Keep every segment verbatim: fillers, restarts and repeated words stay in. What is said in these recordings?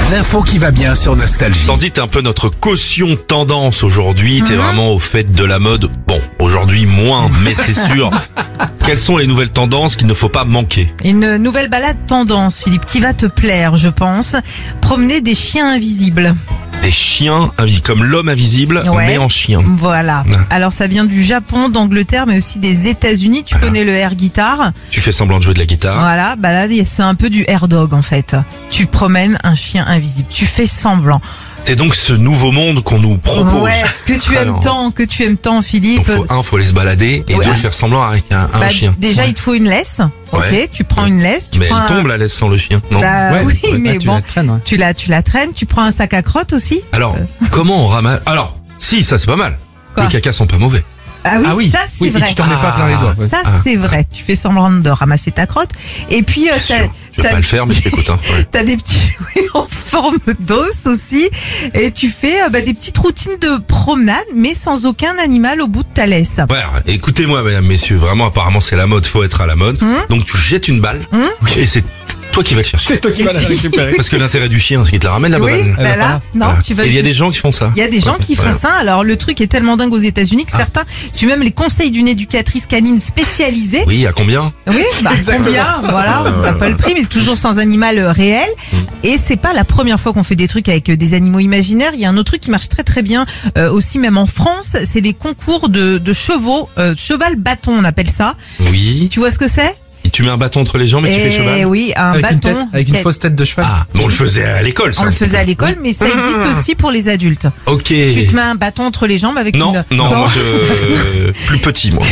L'info qui va bien sur Nostalgie. Sandy, t'es un peu notre caution tendance aujourd'hui. T'es vraiment au fait de la mode. Bon, aujourd'hui moins, mais c'est sûr. Quelles sont les nouvelles tendances qu'il ne faut pas manquer? Une nouvelle balade tendance, Philippe, qui va te plaire, je pense. Promener des chiens invisibles. Des chiens invisibles, comme l'homme invisible, Ouais. mais en chien. Voilà. Ouais. Alors ça vient du Japon, d'Angleterre, mais aussi des États-Unis. Tu Alors. connais le air guitar. Tu fais semblant de jouer de la guitare. Voilà, bah là c'est un peu du air dog en fait. Tu promènes un chien invisible. Tu fais semblant. C'est donc ce nouveau monde qu'on nous propose. Ouais, que tu Alors, aimes tant, que tu aimes tant, Philippe. Donc faut, un, faut aller se balader et Ouais. deux, faire semblant avec un, un Bah, chien. déjà Ouais. il te faut une laisse. Ok, Ouais. tu prends une laisse. Tu Mais prends elle un- tombe la laisse sans le chien, non? Bah, Ouais, oui, ouais, mais bah, tu bon, la traînes, ouais. tu la, tu la traînes. Tu prends un sac à crotte aussi. Alors, comment on ramasse? Alors, si, ça c'est pas mal. Quoi Les cacas sont pas mauvais. Ah oui, Ah oui, ça c'est oui, et vrai. tu t'en mets pas plein les doigts. ouais. Ça Ah. c'est vrai. Tu fais semblant de ramasser ta crotte. Et puis euh, Bien t'as, sûr. Je vais t'as- pas le faire, mais je t'écoute. Hein. Ouais. t'as des petits jouets en forme d'os aussi. Et tu fais euh, bah, des petites routines de promenade, mais sans aucun animal au bout de ta laisse. Ouais, écoutez-moi, mesdames, messieurs, vraiment, apparemment, c'est la mode, faut être à la mode. Hum. Donc, tu jettes une balle, Hum. et c'est toi qui vas le chercher. C'est toi qui vas la récupérer. Parce que l'intérêt du chien, c'est qu'il te la ramène la Oui, balle. bah va là, pas. non, Voilà. tu vas. Et il y a des gens qui font ça. Il y a des gens Ouais, qui font ouais. ça. Alors le truc est tellement dingue aux États-Unis que Ah. certains, tu même les conseils d'une éducatrice canine spécialisée. Oui, à combien? Oui, bah combien, voilà, on n'a pas le prix, mais c'est toujours sans animal euh, réel. Mm. Et c'est pas la première fois qu'on fait des trucs avec euh, des animaux imaginaires. Il y a un autre truc qui marche très très bien euh, aussi, même en France, c'est les concours de, de chevaux, euh, cheval bâton, on appelle ça. Oui. Tu vois ce que c'est? Et tu mets un bâton entre les jambes et tu fais Eh cheval? oui, un Avec une tête, bâton. avec une qui a- fausse tête de cheval. Ah, mais on le faisait à l'école, ça. On le faisait à l'école, mais ça existe aussi pour les adultes. Ok. Tu te mets un bâton entre les jambes avec Non, une. non, moi, je... plus petit, moi.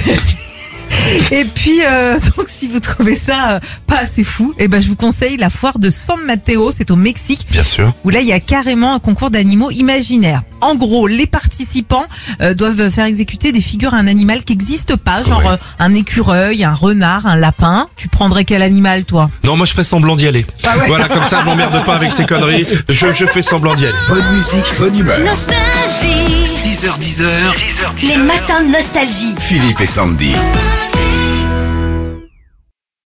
Et puis, euh, donc, si vous trouvez ça euh, pas assez fou, eh ben, je vous conseille la foire de San Mateo, c'est au Mexique, Bien sûr. où là, il y a carrément un concours d'animaux imaginaires. En gros, les participants euh, doivent faire exécuter des figures à un animal qui n'existe pas, genre Ouais. euh, un écureuil, un renard, un lapin. Tu prendrais quel animal, toi? Non, moi, je ferais semblant d'y aller. Ah ouais. Voilà, comme ça, je m'emmerde pas avec ces conneries. Je, je fais semblant d'y aller. Bonne musique, bonne humeur. Nostalgie. six heures dix heures, Les matins de nostalgie. Philippe et Sandy. Nostalgie.